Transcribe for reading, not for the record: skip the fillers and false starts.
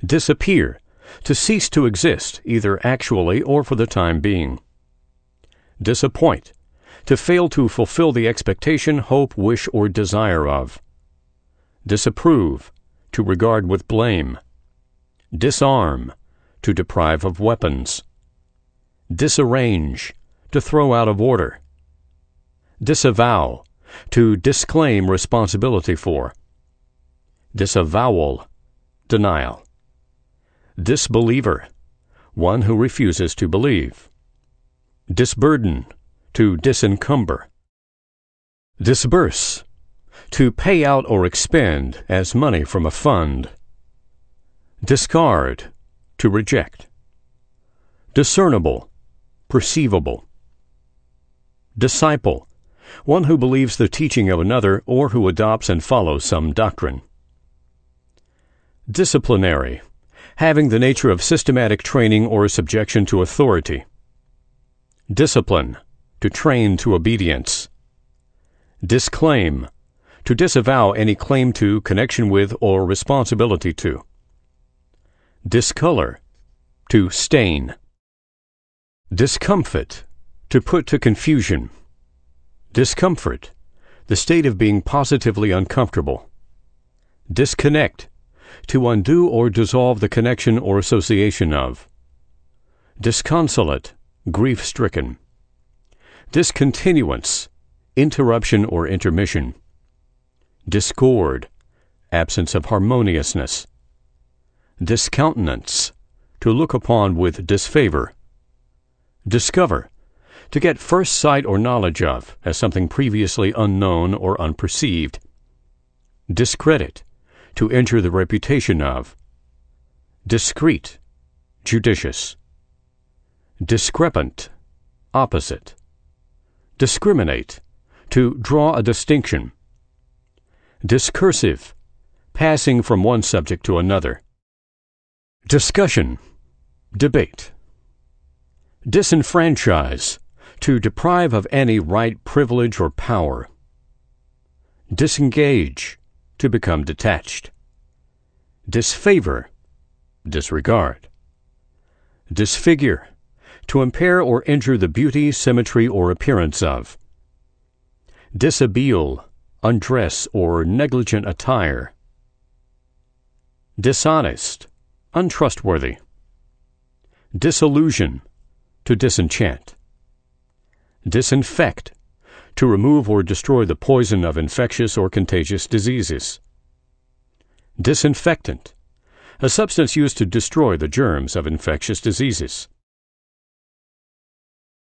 Disappear, to cease to exist, either actually or for the time being. Disappoint, to fail to fulfill the expectation, hope, wish, or desire of. Disapprove, to regard with blame. Disarm, to deprive of weapons. Disarrange, to throw out of order. Disavow, to disclaim responsibility for. Disavowal, denial. Disbeliever, one who refuses to believe. Disburden, to disencumber. Disburse, to pay out or expend as money from a fund. Discard, to reject. Discernible, perceivable. Disciple, one who believes the teaching of another or who adopts and follows some doctrine. Disciplinary, having the nature of systematic training or subjection to authority. Discipline, to train to obedience. Disclaim, to disavow any claim to, connection with, or responsibility to. Discolor, to stain. Discomfit, to put to confusion. Discomfort, the state of being positively uncomfortable. Disconnect, to undo or dissolve the connection or association of. Disconsolate, grief-stricken. Discontinuance, interruption or intermission. Discord, absence of harmoniousness. Discountenance, to look upon with disfavor. Discover, to get first sight or knowledge of, as something previously unknown or unperceived. Discredit, to injure the reputation of. Discreet, judicious. Discrepant, opposite. Discriminate, to draw a distinction. Discursive, passing from one subject to another. Discussion, debate. Disenfranchise, to deprive of any right, privilege, or power. Disengage, to become detached. Disfavor, disregard. Disfigure, to impair or injure the beauty, symmetry, or appearance of. Dishabille, undress or negligent attire. Dishonest, untrustworthy. Disillusion, to disenchant. Disinfect, to remove or destroy the poison of infectious or contagious diseases. Disinfectant, a substance used to destroy the germs of infectious diseases.